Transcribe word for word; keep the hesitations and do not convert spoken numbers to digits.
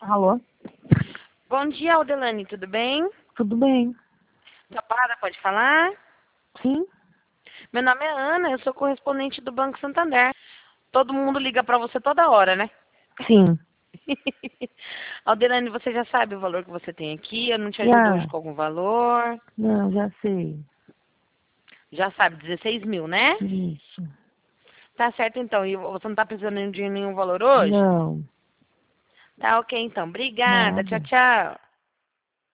Alô? Bom dia, Aldelane, tudo bem? Tudo bem? Tapada, pode falar? Sim? Meu nome é Ana, eu sou correspondente do Banco Santander. Todo mundo liga pra você toda hora, né? Sim. Aldelane, você já sabe o valor que você tem aqui? Eu não te ajudo hoje Já. com algum valor? Não, já sei. Já sabe, dezesseis mil, né? Isso. Tá certo, então. E você não tá precisando de nenhum valor hoje? Não. Tá ok, então. Obrigada. Tchau, Nada. tchau.